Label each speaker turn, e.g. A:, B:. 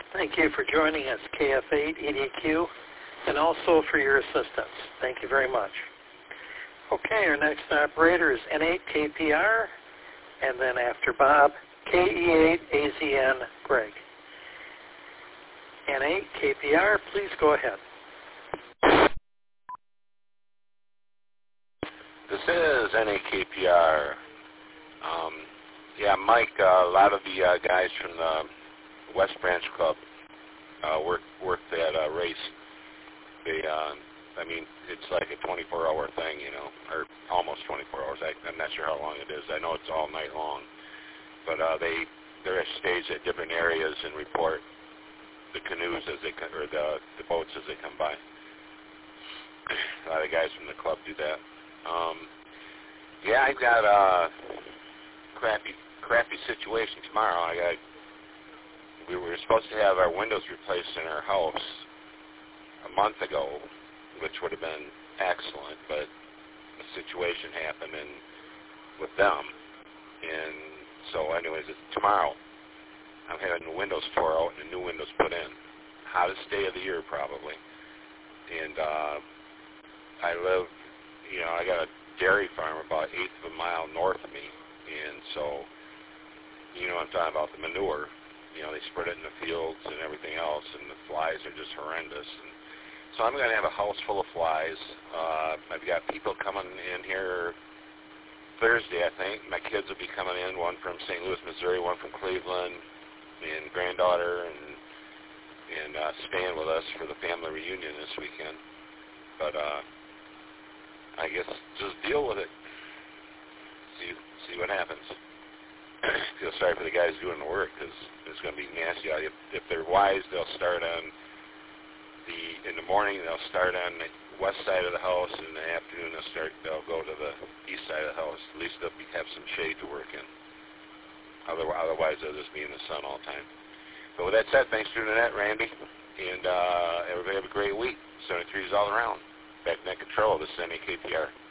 A: Thank you for joining us, KF8 EDQ, and also for your assistance. Thank you very much. Okay, our next operator is N8KPR, and then after Bob, KE8AZN Greg. N8KPR, please go ahead.
B: This is N8KPR. Mike, a lot of the guys from the West Branch Club worked that race. They, it's like a 24-hour thing, or almost 24 hours. I'm not sure how long it is. I know it's all night long. But they're staged at different areas and report the canoes as they come, or the boats as they come by. A lot of guys from the club do that. I've got a crappy situation tomorrow. We were supposed to have our windows replaced in our house a month ago, which would have been excellent, but a situation happened with them, and so anyways, tomorrow I'm having the windows tore out and the new windows put in. Hottest day of the year probably, and I live, I got a dairy farm about 1/8 of a mile north of me, and so, I'm talking about the manure. They spread it in the fields and everything else, and the flies are just horrendous. And so I'm going to have a house full of flies. I've got people coming in here Thursday, I think. My kids will be coming in, one from St. Louis, Missouri, one from Cleveland, and granddaughter, and staying with us for the family reunion this weekend. But I guess just deal with it. See what happens. Feel sorry for the guys doing the work, because it's going to be nasty. If they're wise, they'll start in the morning. They'll start on the west side of the house, and in the afternoon they'll go to the east side of the house. At least they'll have some shade to work in. Otherwise, they'll just be in the sun all the time. But with that said, thanks for doing that, Randy, and everybody have a great week. 73s all around. Back in control. This is N8KPR.